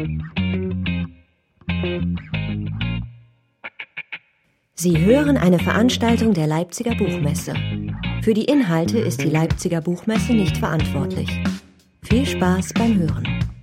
Sie hören eine Veranstaltung der Leipziger Buchmesse. Für die Inhalte ist die Leipziger Buchmesse nicht verantwortlich. Viel Spaß beim Hören.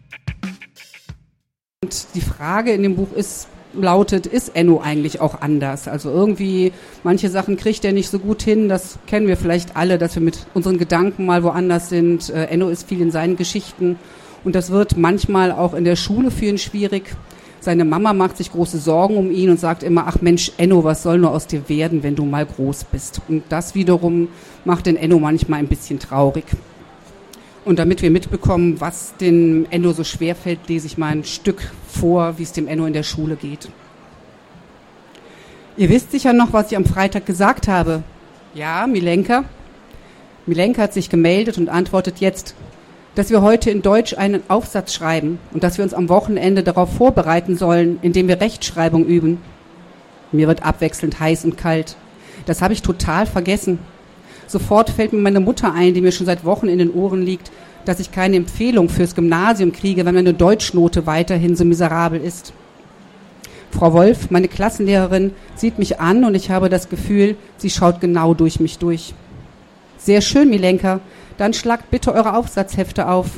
Und die Frage in dem Buch lautet, ist Enno eigentlich auch anders? Also irgendwie, manche Sachen kriegt er nicht so gut hin, das kennen wir vielleicht alle, dass wir mit unseren Gedanken mal woanders sind. Enno ist viel in seinen Geschichten und das wird manchmal auch in der Schule für ihn schwierig. Seine Mama macht sich große Sorgen um ihn und sagt immer, ach Mensch, Enno, was soll nur aus dir werden, wenn du mal groß bist? Und das wiederum macht den Enno manchmal ein bisschen traurig. Und damit wir mitbekommen, was dem Enno so schwerfällt, lese ich mal ein Stück vor, wie es dem Enno in der Schule geht. Ihr wisst sicher noch, was ich am Freitag gesagt habe. Ja, Milenka? Milenka hat sich gemeldet und antwortet jetzt, dass wir heute in Deutsch einen Aufsatz schreiben und dass wir uns am Wochenende darauf vorbereiten sollen, indem wir Rechtschreibung üben. Mir wird abwechselnd heiß und kalt. Das habe ich total vergessen. Sofort fällt mir meine Mutter ein, die mir schon seit Wochen in den Ohren liegt, dass ich keine Empfehlung fürs Gymnasium kriege, wenn meine Deutschnote weiterhin so miserabel ist. Frau Wolf, meine Klassenlehrerin, sieht mich an und ich habe das Gefühl, sie schaut genau durch mich durch. Sehr schön, Milenka. Dann schlagt bitte eure Aufsatzhefte auf.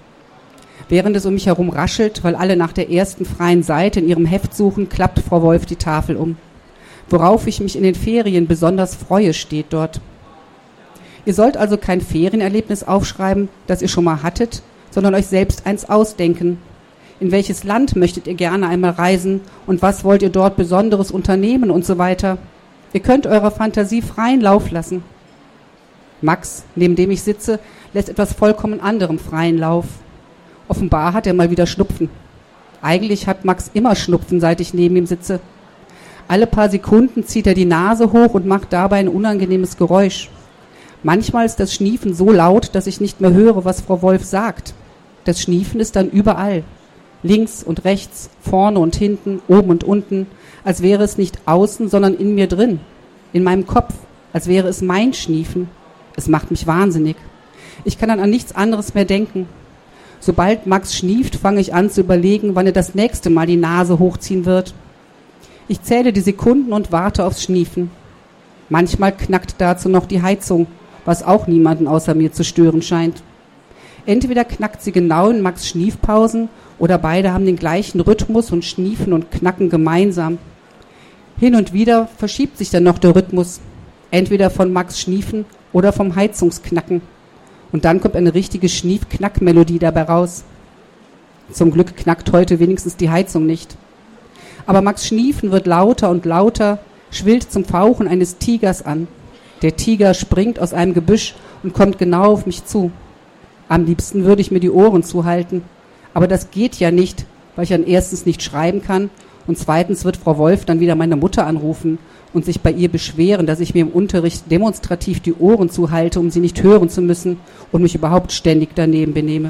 Während es um mich herum raschelt, weil alle nach der ersten freien Seite in ihrem Heft suchen, klappt Frau Wolf die Tafel um. Worauf ich mich in den Ferien besonders freue, steht dort. Ihr sollt also kein Ferienerlebnis aufschreiben, das ihr schon mal hattet, sondern euch selbst eins ausdenken. In welches Land möchtet ihr gerne einmal reisen und was wollt ihr dort Besonderes unternehmen und so weiter. Ihr könnt eurer Fantasie freien Lauf lassen. Max, neben dem ich sitze, lässt etwas vollkommen anderem freien Lauf. Offenbar hat er mal wieder Schnupfen. Eigentlich hat Max immer Schnupfen, seit ich neben ihm sitze. Alle paar Sekunden zieht er die Nase hoch und macht dabei ein unangenehmes Geräusch. Manchmal ist das Schniefen so laut, dass ich nicht mehr höre, was Frau Wolf sagt. Das Schniefen ist dann überall. Links und rechts, vorne und hinten, oben und unten, als wäre es nicht außen, sondern in mir drin. In meinem Kopf, als wäre es mein Schniefen. Es macht mich wahnsinnig. Ich kann dann an nichts anderes mehr denken. Sobald Max schnieft, fange ich an zu überlegen, wann er das nächste Mal die Nase hochziehen wird. Ich zähle die Sekunden und warte aufs Schniefen. Manchmal knackt dazu noch die Heizung, was auch niemanden außer mir zu stören scheint. Entweder knackt sie genau in Max' Schniefpausen oder beide haben den gleichen Rhythmus und schniefen und knacken gemeinsam. Hin und wieder verschiebt sich dann noch der Rhythmus, entweder von Max' Schniefen oder vom Heizungsknacken. Und dann kommt eine richtige Schnief-Knack-Melodie dabei raus. Zum Glück knackt heute wenigstens die Heizung nicht. Aber Max' Schniefen wird lauter und lauter, schwillt zum Fauchen eines Tigers an. Der Tiger springt aus einem Gebüsch und kommt genau auf mich zu. Am liebsten würde ich mir die Ohren zuhalten. Aber das geht ja nicht, weil ich dann erstens nicht schreiben kann und zweitens wird Frau Wolf dann wieder meine Mutter anrufen und sich bei ihr beschweren, dass ich mir im Unterricht demonstrativ die Ohren zuhalte, um sie nicht hören zu müssen und mich überhaupt ständig daneben benehme.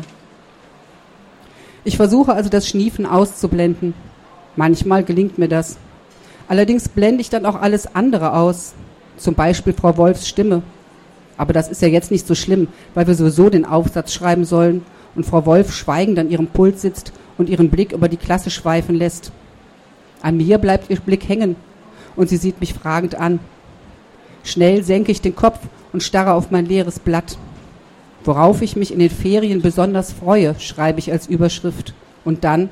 Ich versuche also das Schniefen auszublenden. Manchmal gelingt mir das. Allerdings blende ich dann auch alles andere aus, zum Beispiel Frau Wolfs Stimme. Aber das ist ja jetzt nicht so schlimm, weil wir sowieso den Aufsatz schreiben sollen und Frau Wolf schweigend an ihrem Pult sitzt und ihren Blick über die Klasse schweifen lässt. An mir bleibt ihr Blick hängen und sie sieht mich fragend an. Schnell senke ich den Kopf und starre auf mein leeres Blatt. Worauf ich mich in den Ferien besonders freue, schreibe ich als Überschrift. Und dann: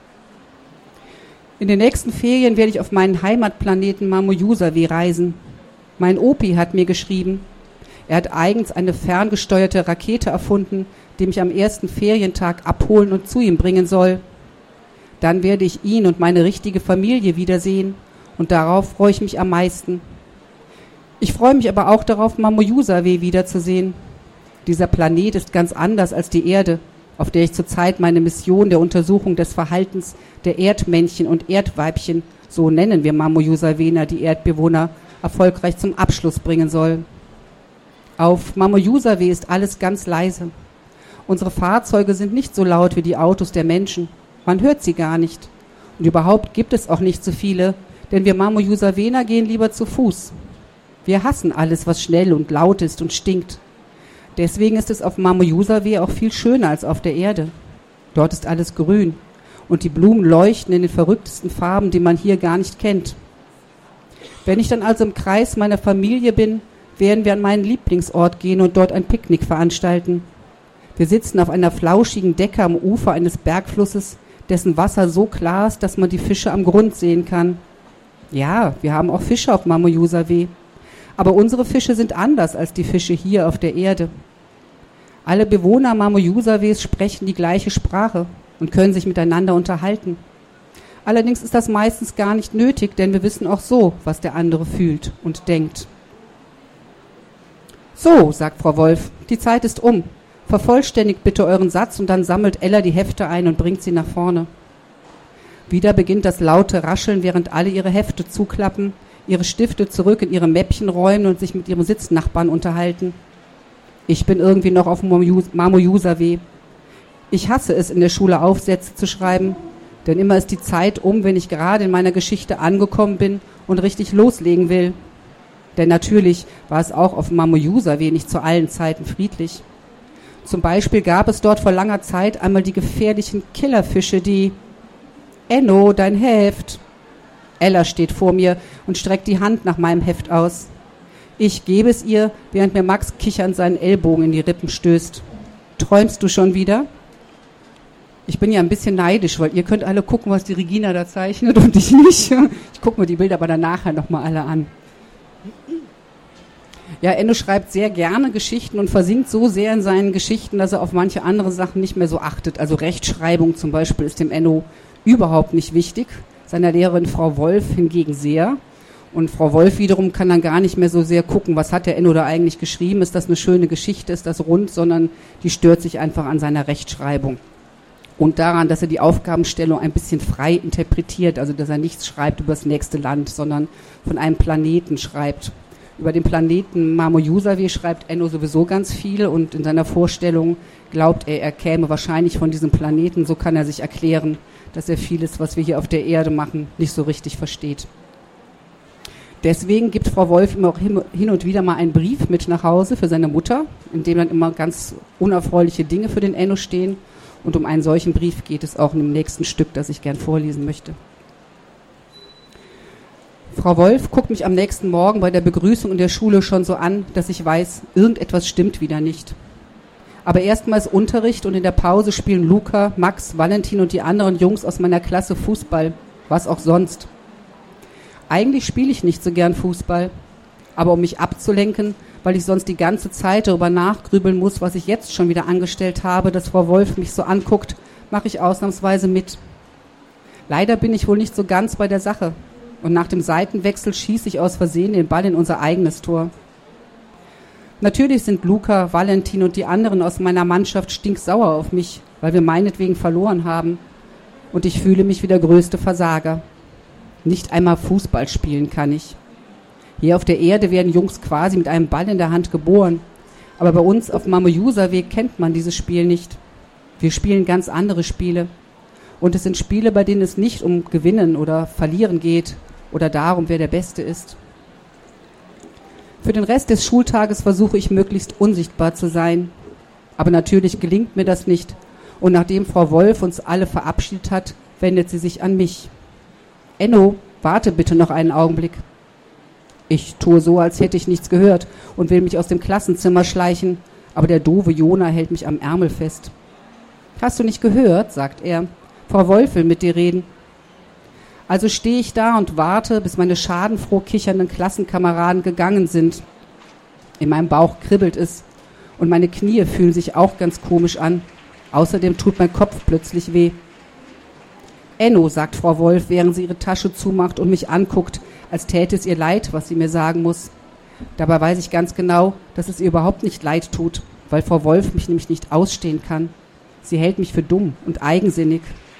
In den nächsten Ferien werde ich auf meinen Heimatplaneten Mamojusawê reisen. Mein Opi hat mir geschrieben. Er hat eigens eine ferngesteuerte Rakete erfunden, die mich am ersten Ferientag abholen und zu ihm bringen soll. Dann werde ich ihn und meine richtige Familie wiedersehen und darauf freue ich mich am meisten. Ich freue mich aber auch darauf, Mamojusawê wiederzusehen. Dieser Planet ist ganz anders als die Erde, auf der ich zurzeit meine Mission der Untersuchung des Verhaltens der Erdmännchen und Erdweibchen, so nennen wir Mamojusawäner die Erdbewohner, erfolgreich zum Abschluss bringen soll. Auf Mamojusawê ist alles ganz leise. Unsere Fahrzeuge sind nicht so laut wie die Autos der Menschen. Man hört sie gar nicht. Und überhaupt gibt es auch nicht so viele, denn wir Mamojusawäner gehen lieber zu Fuß. Wir hassen alles, was schnell und laut ist und stinkt. Deswegen ist es auf Mamojusawê auch viel schöner als auf der Erde. Dort ist alles grün. und die Blumen leuchten in den verrücktesten Farben, die man hier gar nicht kennt. Wenn ich dann also im Kreis meiner Familie bin, werden wir an meinen Lieblingsort gehen und dort ein Picknick veranstalten. Wir sitzen auf einer flauschigen Decke am Ufer eines Bergflusses, dessen Wasser so klar ist, dass man die Fische am Grund sehen kann. Ja, wir haben auch Fische auf Mamo-Jusawe. Aber unsere Fische sind anders als die Fische hier auf der Erde. Alle Bewohner Mamo-Jusawes sprechen die gleiche Sprache und können sich miteinander unterhalten. Allerdings ist das meistens gar nicht nötig, denn wir wissen auch so, was der andere fühlt und denkt. So, sagt Frau Wolf, die Zeit ist um. Vervollständigt bitte euren Satz und dann sammelt Ella die Hefte ein und bringt sie nach vorne. Wieder beginnt das laute Rascheln, während alle ihre Hefte zuklappen, ihre Stifte zurück in ihre Mäppchen räumen und sich mit ihrem Sitznachbarn unterhalten. Ich bin irgendwie noch auf Mamo-Jusawe. Ich hasse es, in der Schule Aufsätze zu schreiben, denn immer ist die Zeit um, wenn ich gerade in meiner Geschichte angekommen bin und richtig loslegen will. Denn natürlich war es auch auf Mamo-Jusawe nicht zu allen Zeiten friedlich. Zum Beispiel gab es dort vor langer Zeit einmal die gefährlichen Killerfische, die... Enno, dein Heft. Ella steht vor mir und streckt die Hand nach meinem Heft aus. Ich gebe es ihr, während mir Max kichernd seinen Ellbogen in die Rippen stößt. Träumst du schon wieder? Ich bin ja ein bisschen neidisch, weil ihr könnt alle gucken, was die Regina da zeichnet und ich nicht. Ich gucke mir die Bilder aber dann nachher nochmal alle an. Ja, Enno schreibt sehr gerne Geschichten und versinkt so sehr in seinen Geschichten, dass er auf manche andere Sachen nicht mehr so achtet. Also Rechtschreibung zum Beispiel ist dem Enno überhaupt nicht wichtig, seiner Lehrerin Frau Wolf hingegen sehr. Und Frau Wolf wiederum kann dann gar nicht mehr so sehr gucken, was hat der Enno da eigentlich geschrieben, ist das eine schöne Geschichte, ist das rund, sondern die stört sich einfach an seiner Rechtschreibung. Und daran, dass er die Aufgabenstellung ein bisschen frei interpretiert, also dass er nichts schreibt über das nächste Land, sondern von einem Planeten schreibt. Über den Planeten Mamo-Jusawe schreibt Enno sowieso ganz viel und in seiner Vorstellung glaubt er käme wahrscheinlich von diesem Planeten. So kann er sich erklären, dass er vieles, was wir hier auf der Erde machen, nicht so richtig versteht. Deswegen gibt Frau Wolf ihm auch hin und wieder mal einen Brief mit nach Hause für seine Mutter, in dem dann immer ganz unerfreuliche Dinge für den Enno stehen. Und um einen solchen Brief geht es auch in dem nächsten Stück, das ich gern vorlesen möchte. Frau Wolf guckt mich am nächsten Morgen bei der Begrüßung in der Schule schon so an, dass ich weiß, irgendetwas stimmt wieder nicht. Aber erstmal ist Unterricht und in der Pause spielen Luca, Max, Valentin und die anderen Jungs aus meiner Klasse Fußball. Was auch sonst. Eigentlich spiele ich nicht so gern Fußball. Aber um mich abzulenken, weil ich sonst die ganze Zeit darüber nachgrübeln muss, was ich jetzt schon wieder angestellt habe, dass Frau Wolf mich so anguckt, mache ich ausnahmsweise mit. Leider bin ich wohl nicht so ganz bei der Sache. Und nach dem Seitenwechsel schieße ich aus Versehen den Ball in unser eigenes Tor. Natürlich sind Luca, Valentin und die anderen aus meiner Mannschaft stinksauer auf mich, weil wir meinetwegen verloren haben. Und ich fühle mich wie der größte Versager. Nicht einmal Fußball spielen kann ich. Hier auf der Erde werden Jungs quasi mit einem Ball in der Hand geboren. Aber bei uns auf Mamo-Jusawe kennt man dieses Spiel nicht. Wir spielen ganz andere Spiele. Und es sind Spiele, bei denen es nicht um Gewinnen oder Verlieren geht oder darum, wer der Beste ist. Für den Rest des Schultages versuche ich möglichst unsichtbar zu sein. Aber natürlich gelingt mir das nicht. Und nachdem Frau Wolf uns alle verabschiedet hat, wendet sie sich an mich. Enno, warte bitte noch einen Augenblick. Ich tue so, als hätte ich nichts gehört und will mich aus dem Klassenzimmer schleichen, aber der doofe Jona hält mich am Ärmel fest. Hast du nicht gehört, sagt er. Frau Wolf will mit dir reden. Also stehe ich da und warte, bis meine schadenfroh kichernden Klassenkameraden gegangen sind. In meinem Bauch kribbelt es und meine Knie fühlen sich auch ganz komisch an. Außerdem tut mein Kopf plötzlich weh. Enno, sagt Frau Wolf, während sie ihre Tasche zumacht und mich anguckt, als täte es ihr leid, was sie mir sagen muss. Dabei weiß ich ganz genau, dass es ihr überhaupt nicht leid tut, weil Frau Wolf mich nämlich nicht ausstehen kann. Sie hält mich für dumm und eigensinnig.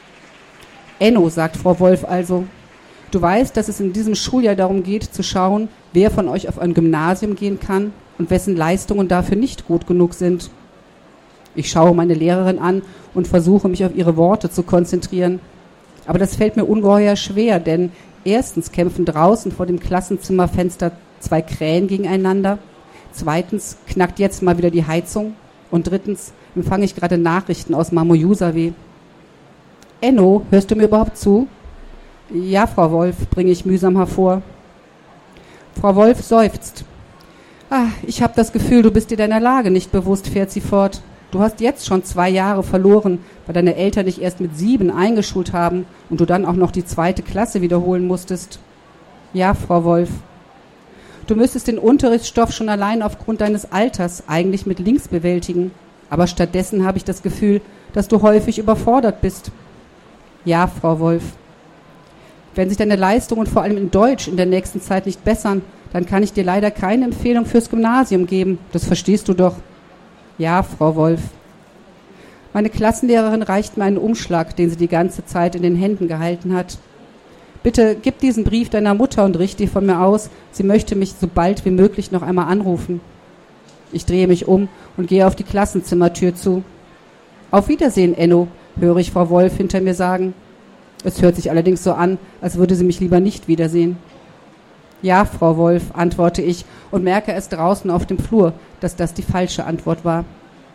Enno, sagt Frau Wolf also, du weißt, dass es in diesem Schuljahr darum geht, zu schauen, wer von euch auf ein Gymnasium gehen kann und wessen Leistungen dafür nicht gut genug sind. Ich schaue meine Lehrerin an und versuche, mich auf ihre Worte zu konzentrieren. Aber das fällt mir ungeheuer schwer, denn erstens kämpfen draußen vor dem Klassenzimmerfenster 2 Krähen gegeneinander. Zweitens knackt jetzt mal wieder die Heizung. Und drittens empfange ich gerade Nachrichten aus Mamo-Jusawe. Enno, hörst du mir überhaupt zu? Ja, Frau Wolf, bringe ich mühsam hervor. Frau Wolf seufzt. Ich habe das Gefühl, du bist dir deiner Lage nicht bewusst, fährt sie fort. Du hast jetzt schon 2 Jahre verloren, weil deine Eltern dich erst mit 7 eingeschult haben und du dann auch noch die 2. Klasse wiederholen musstest. Ja, Frau Wolf. Du müsstest den Unterrichtsstoff schon allein aufgrund deines Alters eigentlich mit links bewältigen. Aber stattdessen habe ich das Gefühl, dass du häufig überfordert bist. Ja, Frau Wolf. Wenn sich deine Leistungen vor allem in Deutsch in der nächsten Zeit nicht bessern, dann kann ich dir leider keine Empfehlung fürs Gymnasium geben. Das verstehst du doch. Ja, Frau Wolf. Meine Klassenlehrerin reicht mir einen Umschlag, den sie die ganze Zeit in den Händen gehalten hat. Bitte gib diesen Brief deiner Mutter und richte ihn von mir aus. Sie möchte mich so bald wie möglich noch einmal anrufen. Ich drehe mich um und gehe auf die Klassenzimmertür zu. Auf Wiedersehen, Enno, höre ich Frau Wolf hinter mir sagen. Es hört sich allerdings so an, als würde sie mich lieber nicht wiedersehen. Ja, Frau Wolf, antworte ich und merke erst draußen auf dem Flur, dass das die falsche Antwort war.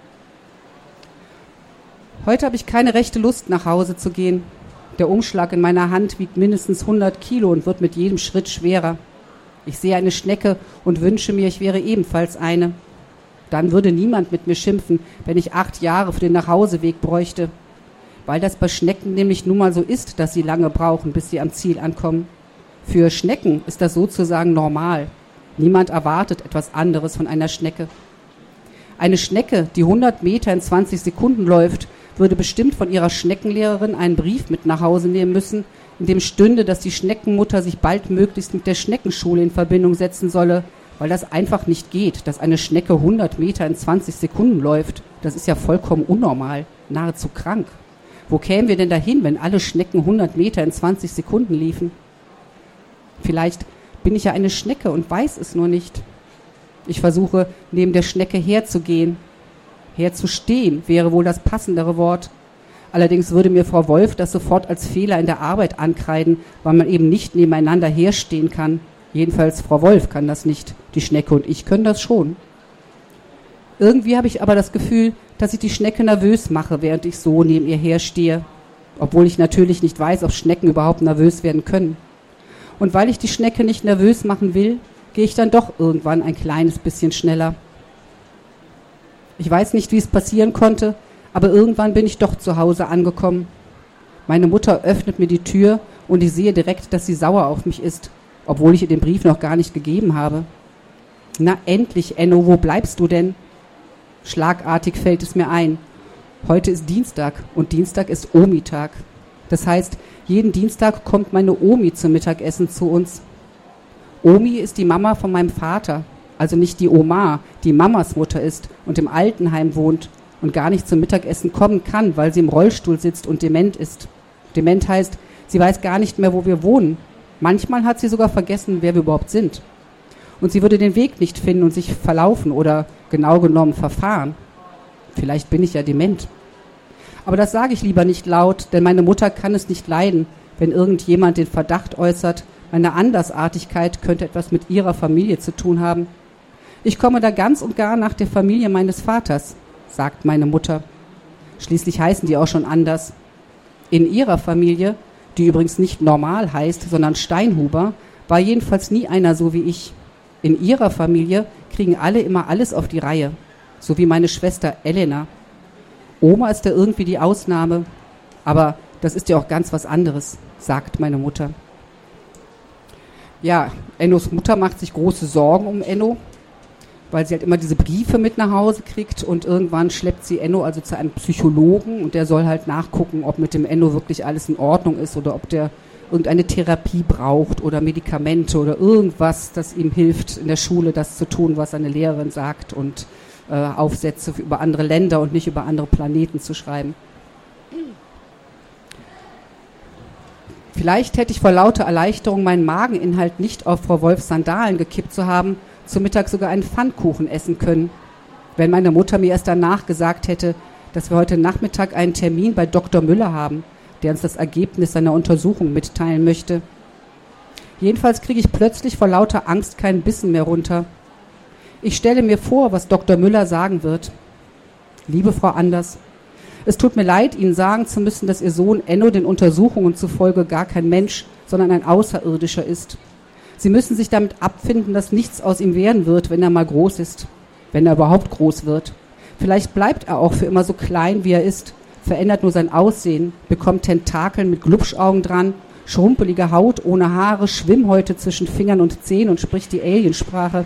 Heute habe ich keine rechte Lust, nach Hause zu gehen. Der Umschlag in meiner Hand wiegt mindestens 100 Kilo und wird mit jedem Schritt schwerer. Ich sehe eine Schnecke und wünsche mir, ich wäre ebenfalls eine. Dann würde niemand mit mir schimpfen, wenn ich 8 Jahre für den Nachhauseweg bräuchte. Weil das bei Schnecken nämlich nun mal so ist, dass sie lange brauchen, bis sie am Ziel ankommen. Für Schnecken ist das sozusagen normal. Niemand erwartet etwas anderes von einer Schnecke. Eine Schnecke, die 100 Meter in 20 Sekunden läuft, würde bestimmt von ihrer Schneckenlehrerin einen Brief mit nach Hause nehmen müssen, in dem stünde, dass die Schneckenmutter sich baldmöglichst mit der Schneckenschule in Verbindung setzen solle, weil das einfach nicht geht, dass eine Schnecke 100 Meter in 20 Sekunden läuft. Das ist ja vollkommen unnormal, nahezu krank. Wo kämen wir denn dahin, wenn alle Schnecken 100 Meter in 20 Sekunden liefen? Vielleicht bin ich ja eine Schnecke und weiß es nur nicht. Ich versuche, neben der Schnecke herzugehen. Herzustehen wäre wohl das passendere Wort. Allerdings würde mir Frau Wolf das sofort als Fehler in der Arbeit ankreiden, weil man eben nicht nebeneinander herstehen kann. Jedenfalls Frau Wolf kann das nicht. Die Schnecke und ich können das schon. Irgendwie habe ich aber das Gefühl, dass ich die Schnecke nervös mache, während ich so neben ihr herstehe. Obwohl ich natürlich nicht weiß, ob Schnecken überhaupt nervös werden können. Und weil ich die Schnecke nicht nervös machen will, gehe ich dann doch irgendwann ein kleines bisschen schneller. Ich weiß nicht, wie es passieren konnte, aber irgendwann bin ich doch zu Hause angekommen. Meine Mutter öffnet mir die Tür und ich sehe direkt, dass sie sauer auf mich ist, obwohl ich ihr den Brief noch gar nicht gegeben habe. Na endlich, Enno, wo bleibst du denn? Schlagartig fällt es mir ein. Heute ist Dienstag und Dienstag ist Omi-Tag. Das heißt, jeden Dienstag kommt meine Omi zum Mittagessen zu uns. Omi ist die Mama von meinem Vater, also nicht die Oma, die Mamas Mutter ist und im Altenheim wohnt und gar nicht zum Mittagessen kommen kann, weil sie im Rollstuhl sitzt und dement ist. Dement heißt, sie weiß gar nicht mehr, wo wir wohnen. Manchmal hat sie sogar vergessen, wer wir überhaupt sind. Und sie würde den Weg nicht finden und sich verlaufen oder genau genommen verfahren. Vielleicht bin ich ja dement. Aber das sage ich lieber nicht laut, denn meine Mutter kann es nicht leiden, wenn irgendjemand den Verdacht äußert, meine Andersartigkeit könnte etwas mit ihrer Familie zu tun haben. Ich komme da ganz und gar nach der Familie meines Vaters, sagt meine Mutter. Schließlich heißen die auch schon anders. In ihrer Familie, die übrigens nicht Normal heißt, sondern Steinhuber, war jedenfalls nie einer so wie ich. In ihrer Familie kriegen alle immer alles auf die Reihe, so wie meine Schwester Elena. Oma ist da irgendwie die Ausnahme, aber das ist ja auch ganz was anderes, sagt meine Mutter. Ja, Ennos Mutter macht sich große Sorgen um Enno, weil sie halt immer diese Briefe mit nach Hause kriegt und irgendwann schleppt sie Enno also zu einem Psychologen und der soll halt nachgucken, ob mit dem Enno wirklich alles in Ordnung ist oder ob der irgendeine Therapie braucht oder Medikamente oder irgendwas, das ihm hilft, in der Schule das zu tun, was seine Lehrerin sagt und Aufsätze über andere Länder und nicht über andere Planeten zu schreiben. Vielleicht hätte ich vor lauter Erleichterung meinen Mageninhalt nicht auf Frau Wolfs Sandalen gekippt zu haben, zu Mittag sogar einen Pfannkuchen essen können, wenn meine Mutter mir erst danach gesagt hätte, dass wir heute Nachmittag einen Termin bei Dr. Müller haben, der uns das Ergebnis seiner Untersuchung mitteilen möchte. Jedenfalls kriege ich plötzlich vor lauter Angst keinen Bissen mehr runter. Ich stelle mir vor, was Dr. Müller sagen wird. Liebe Frau Anders, Es tut mir leid, Ihnen sagen zu müssen, dass Ihr Sohn Enno den Untersuchungen zufolge gar kein Mensch, sondern ein Außerirdischer ist. Sie müssen sich damit abfinden, dass nichts aus ihm werden wird, wenn er mal groß ist. Wenn er überhaupt groß wird. Vielleicht bleibt er auch für immer so klein, wie er ist, verändert nur sein Aussehen, bekommt Tentakeln mit Glubschaugen dran, schrumpelige Haut ohne Haare, Schwimmhäute zwischen Fingern und Zehen und spricht die Aliensprache.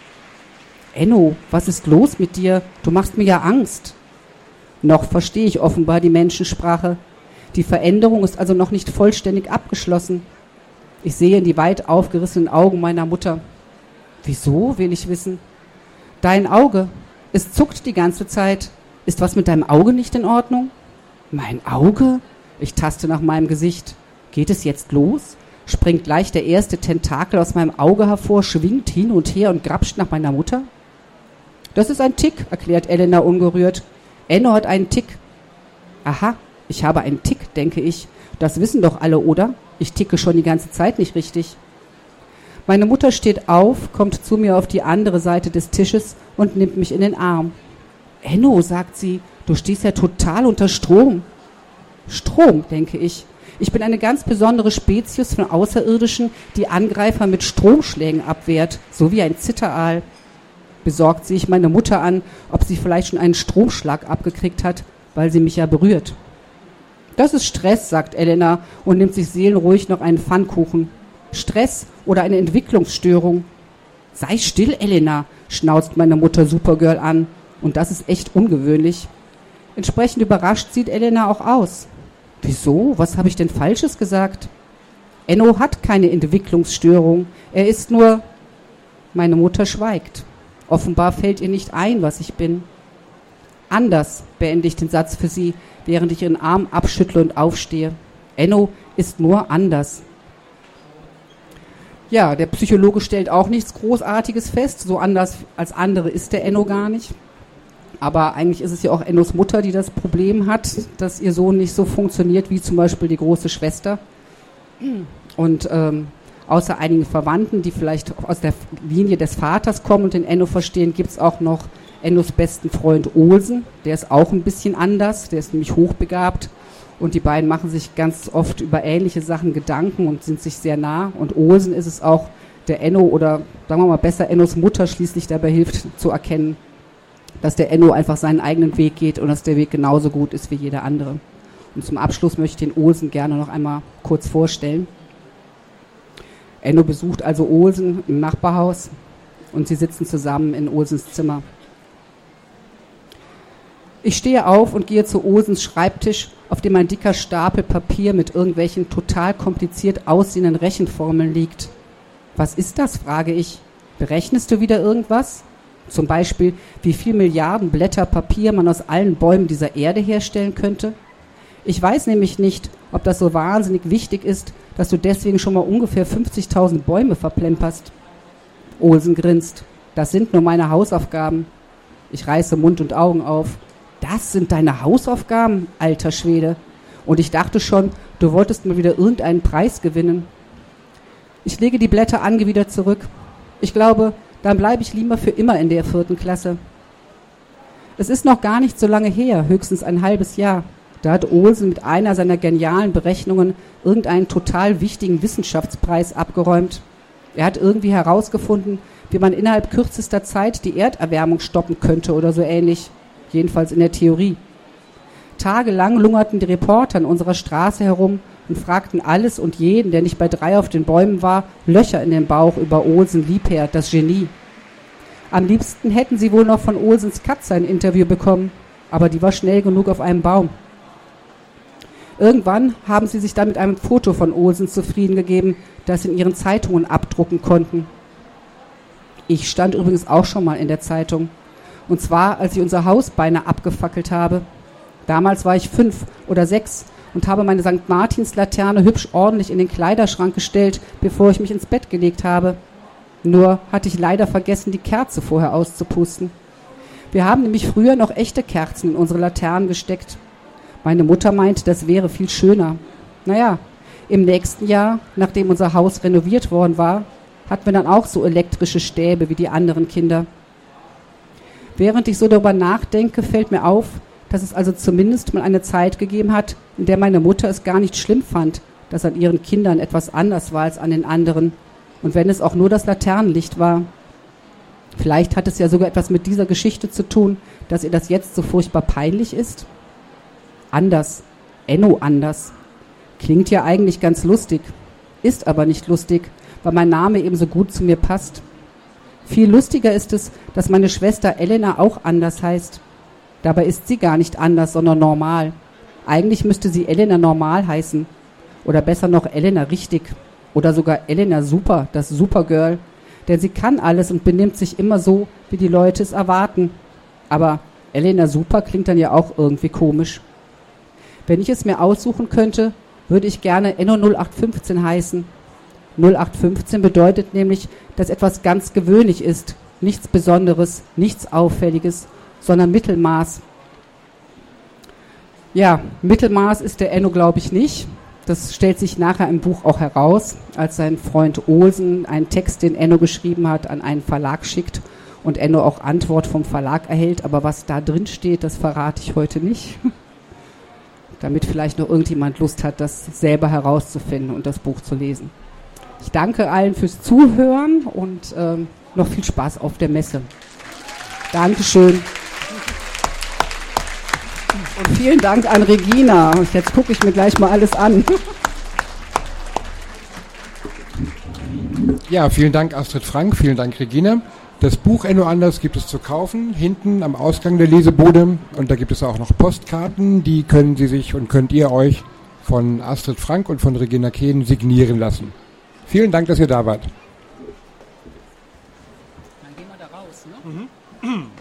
Enno, was ist los mit dir? Du machst mir ja Angst. Noch verstehe ich offenbar die Menschensprache. Die Veränderung ist also noch nicht vollständig abgeschlossen. Ich sehe in die weit aufgerissenen Augen meiner Mutter. Wieso, will ich wissen? Dein Auge, es zuckt die ganze Zeit. Ist was mit deinem Auge nicht in Ordnung? Mein Auge? Ich taste nach meinem Gesicht. Geht es jetzt los? Springt gleich der erste Tentakel aus meinem Auge hervor, schwingt hin und her und grapscht nach meiner Mutter? Das ist ein Tick, erklärt Elena ungerührt. Enno hat einen Tick. Aha, ich habe einen Tick, denke ich. Das wissen doch alle, oder? Ich ticke schon die ganze Zeit nicht richtig. Meine Mutter steht auf, kommt zu mir auf die andere Seite des Tisches und nimmt mich in den Arm. Enno, sagt sie, du stehst ja total unter Strom. Strom, denke ich. Ich bin eine ganz besondere Spezies von Außerirdischen, die Angreifer mit Stromschlägen abwehrt, so wie ein Zitteraal. Besorgt sehe ich meine Mutter an, ob sie vielleicht schon einen Stromschlag abgekriegt hat, weil sie mich ja berührt. Das ist Stress, sagt Elena und nimmt sich seelenruhig noch einen Pfannkuchen. Stress oder eine Entwicklungsstörung. Sei still, Elena, schnauzt meine Mutter Supergirl an. Und das ist echt ungewöhnlich. Entsprechend überrascht sieht Elena auch aus. Wieso? Was habe ich denn Falsches gesagt? Enno hat keine Entwicklungsstörung. Er ist nur... Meine Mutter schweigt. Offenbar fällt ihr nicht ein, was ich bin. Anders, beende ich den Satz für sie, während ich ihren Arm abschüttle und aufstehe. Enno ist nur anders. Ja, der Psychologe stellt auch nichts Großartiges fest. So anders als andere ist der Enno gar nicht. Aber eigentlich ist es ja auch Ennos Mutter, die das Problem hat, dass ihr Sohn nicht so funktioniert wie zum Beispiel die große Schwester. Und außer einigen Verwandten, die vielleicht aus der Linie des Vaters kommen und den Enno verstehen, gibt es auch noch Ennos besten Freund Olsen. Der ist auch ein bisschen anders, der ist nämlich hochbegabt. Und die beiden machen sich ganz oft über ähnliche Sachen Gedanken und sind sich sehr nah. Und Olsen ist es auch, der Enno oder sagen wir mal besser Ennos Mutter schließlich dabei hilft zu erkennen, dass der Enno einfach seinen eigenen Weg geht und dass der Weg genauso gut ist wie jeder andere. Und zum Abschluss möchte ich den Olsen gerne noch einmal kurz vorstellen. Enno besucht also Olsen im Nachbarhaus und sie sitzen zusammen in Olsens Zimmer. Ich stehe auf und gehe zu Olsens Schreibtisch, auf dem ein dicker Stapel Papier mit irgendwelchen total kompliziert aussehenden Rechenformeln liegt. Was ist das, frage ich. Berechnest du wieder irgendwas? Zum Beispiel, wie viel Milliarden Blätter Papier man aus allen Bäumen dieser Erde herstellen könnte? Ich weiß nämlich nicht, ob das so wahnsinnig wichtig ist, dass du deswegen schon mal ungefähr 50.000 Bäume verplemperst. Olsen grinst. Das sind nur meine Hausaufgaben. Ich reiße Mund und Augen auf. Das sind deine Hausaufgaben, alter Schwede. Und ich dachte schon, du wolltest mal wieder irgendeinen Preis gewinnen. Ich lege die Blätter angewidert zurück. Ich glaube, dann bleibe ich lieber für immer in der 4. Klasse. Es ist noch gar nicht so lange her, höchstens ein halbes Jahr. Da hat Olsen mit einer seiner genialen Berechnungen irgendeinen total wichtigen Wissenschaftspreis abgeräumt. Er hat irgendwie herausgefunden, wie man innerhalb kürzester Zeit die Erderwärmung stoppen könnte oder so ähnlich. Jedenfalls in der Theorie. Tagelang lungerten die Reporter an unserer Straße herum und fragten alles und jeden, der nicht bei 3 auf den Bäumen war, Löcher in den Bauch über Olsen Liebherr, das Genie. Am liebsten hätten sie wohl noch von Olsens Katze ein Interview bekommen, aber die war schnell genug auf einem Baum. Irgendwann haben sie sich dann mit einem Foto von Olsen zufrieden gegeben, das sie in ihren Zeitungen abdrucken konnten. Ich stand übrigens auch schon mal in der Zeitung. Und zwar, als ich unser Haus beinahe abgefackelt habe. Damals war ich 5 oder 6 und habe meine St. Martins-Laterne hübsch ordentlich in den Kleiderschrank gestellt, bevor ich mich ins Bett gelegt habe. Nur hatte ich leider vergessen, die Kerze vorher auszupusten. Wir haben nämlich früher noch echte Kerzen in unsere Laternen gesteckt. Meine Mutter meinte, das wäre viel schöner. Naja, im nächsten Jahr, nachdem unser Haus renoviert worden war, hatten wir dann auch so elektrische Stäbe wie die anderen Kinder. Während ich so darüber nachdenke, fällt mir auf, dass es also zumindest mal eine Zeit gegeben hat, in der meine Mutter es gar nicht schlimm fand, dass an ihren Kindern etwas anders war als an den anderen. Und wenn es auch nur das Laternenlicht war. Vielleicht hat es ja sogar etwas mit dieser Geschichte zu tun, dass ihr das jetzt so furchtbar peinlich ist. Anders. Enno anders. Klingt ja eigentlich ganz lustig. Ist aber nicht lustig, weil mein Name eben so gut zu mir passt. Viel lustiger ist es, dass meine Schwester Elena auch anders heißt. Dabei ist sie gar nicht anders, sondern normal. Eigentlich müsste sie Elena normal heißen. Oder besser noch Elena richtig. Oder sogar Elena super, das Supergirl. Denn sie kann alles und benimmt sich immer so, wie die Leute es erwarten. Aber Elena super klingt dann ja auch irgendwie komisch. Wenn ich es mir aussuchen könnte, würde ich gerne Enno 0815 heißen. 0815 bedeutet nämlich, dass etwas ganz gewöhnlich ist. Nichts Besonderes, nichts Auffälliges, sondern Mittelmaß. Ja, Mittelmaß ist der Enno, glaube ich, nicht. Das stellt sich nachher im Buch auch heraus, als sein Freund Olsen einen Text, den Enno geschrieben hat, an einen Verlag schickt und Enno auch Antwort vom Verlag erhält. Aber was da drin steht, das verrate ich heute nicht. Damit vielleicht noch irgendjemand Lust hat, das selber herauszufinden und das Buch zu lesen. Ich danke allen fürs Zuhören und noch viel Spaß auf der Messe. Dankeschön. Und vielen Dank an Regina. Jetzt gucke ich mir gleich mal alles an. Ja, vielen Dank Astrid Frank, vielen Dank Regina. Das Buch Enno Anders gibt es zu kaufen, hinten am Ausgang der Lesebude. Und da gibt es auch noch Postkarten, die können Sie sich und könnt ihr euch von Astrid Frank und von Regina Kehn signieren lassen. Vielen Dank, dass ihr da wart. Dann gehen wir da raus, ne?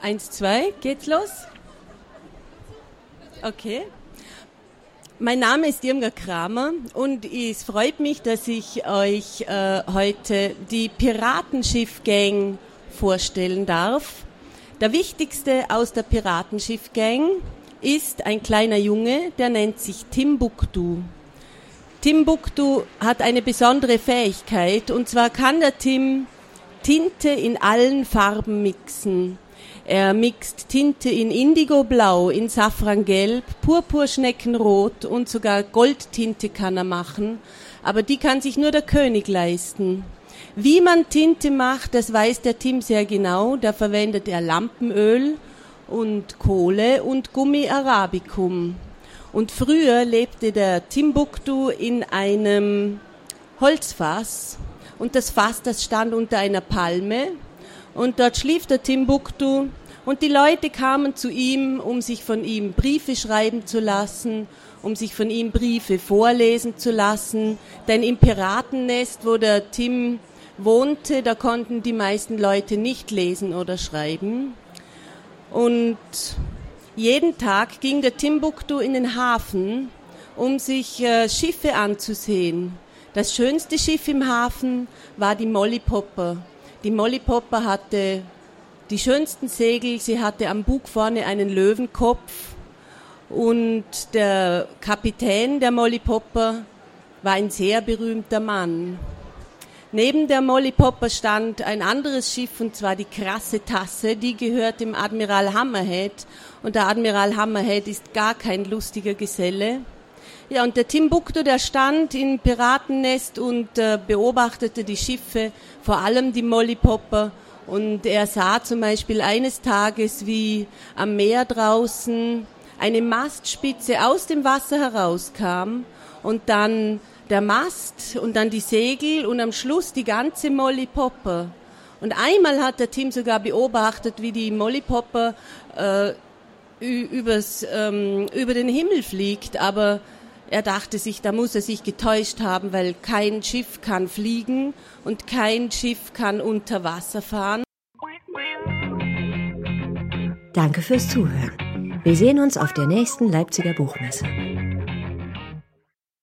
1, 2, geht's los? Okay. Mein Name ist Irmgard Kramer und es freut mich, dass ich euch heute die Piratenschiff-Gang vorstellen darf. Der wichtigste aus der Piratenschiff-Gang ist ein kleiner Junge, der nennt sich Timbuktu. Timbuktu hat eine besondere Fähigkeit, und zwar kann der Tim Tinte in allen Farben mixen. Er mixt Tinte in Indigoblau, in Safrangelb, Purpurschneckenrot und sogar Goldtinte kann er machen, aber die kann sich nur der König leisten. Wie man Tinte macht, das weiß der Tim sehr genau, da verwendet er Lampenöl und Kohle und Gummi Arabicum. Und früher lebte der Timbuktu in einem Holzfass und das Fass, das stand unter einer Palme. Und dort schlief der Timbuktu und die Leute kamen zu ihm, um sich von ihm Briefe schreiben zu lassen, um sich von ihm Briefe vorlesen zu lassen. Denn im Piratennest, wo der Tim wohnte, da konnten die meisten Leute nicht lesen oder schreiben. Und jeden Tag ging der Timbuktu in den Hafen, um sich Schiffe anzusehen. Das schönste Schiff im Hafen war die Molly Popper. Die Molly Popper hatte die schönsten Segel, sie hatte am Bug vorne einen Löwenkopf und der Kapitän der Molly Popper war ein sehr berühmter Mann. Neben der Molly Popper stand ein anderes Schiff, und zwar die Krasse Tasse, die gehört dem Admiral Hammerhead, und der Admiral Hammerhead ist gar kein lustiger Geselle. Ja, und der Timbuktu, der stand im Piratennest und beobachtete die Schiffe, vor allem die Molly Popper. Und er sah zum Beispiel eines Tages, wie am Meer draußen eine Mastspitze aus dem Wasser herauskam und dann der Mast und dann die Segel und am Schluss die ganze Molly Popper. Und einmal hat der Tim sogar beobachtet, wie die Molly Popper über den Himmel fliegt, aber er dachte sich, da muss er sich getäuscht haben, weil kein Schiff kann fliegen und kein Schiff kann unter Wasser fahren. Danke fürs Zuhören. Wir sehen uns auf der nächsten Leipziger Buchmesse.